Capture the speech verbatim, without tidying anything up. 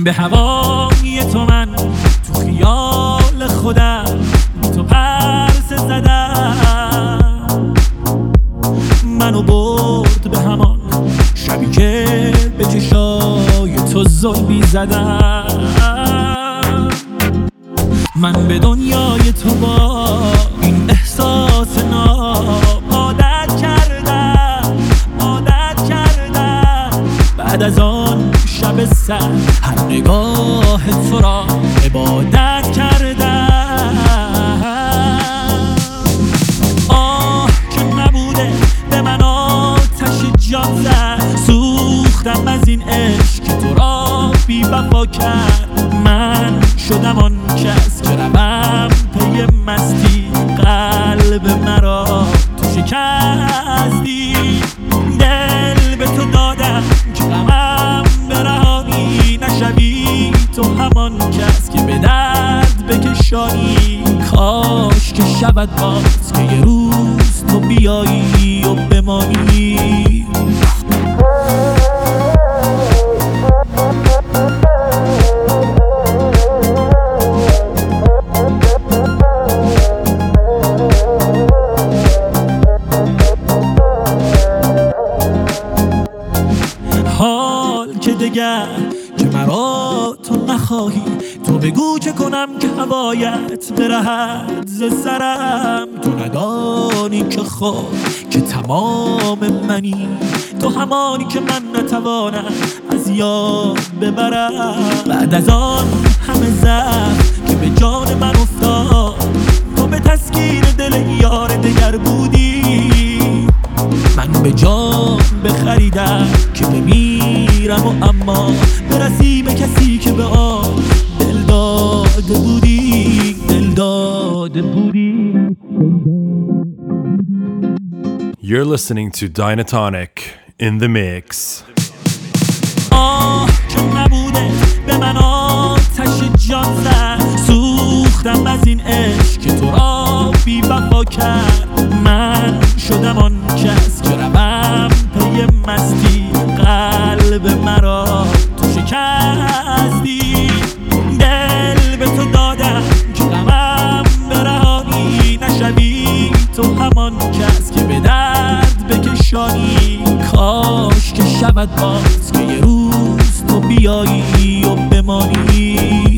به هوای تو من تو خیال خودم بی تو پرسه زدم، منو برد به همان شبی که به چشای تو ظلمی زدم. من به دنیای تو با این احساس ناب عادت کردم عادت کردم. بعد از آن شب سر هر نگاه تو را عبادت کردم. آه که نبوده به من آتش جان زد، سوختم از این عشق که تو را بی وفا کرد. من شدم آن کس که روم پی مستی، قلب مرا تو شکستی. دل به تو دادم که غمم برهانی، نشوی تو همان کس که به درد بکشانی. کاش که شود باز که یه روز تو بیایی و بمانی. حال که دگر که مرا تو نخواهی، تو بگو چه کنم که هوایت برهد ز سرم. تو ندانی که خود که تمام منی، تو همانی که من نتوانم از یاد ببرم. بعد از آن همه زخم که به جان من افتاد، تو به تسکین دل یار دگر بودی. من به جان بخریدم که بمیرم و اما برسی به کسی که به آن دل داده بودی دل داده بودی. You're listening to Dynatonic in the mix. آه که نبوده به من آتش جان زد، سوختم از این عشق که تو را بی وفا کرد. من شدم آن کس که روم پی مستی، قلب مرا تو شکستی. دل به تو دادم که غمم برهانی، نشوی تو همان کس که به درد بکشانی. کاش که شود باز که یه روز تو بیایی و بمانی.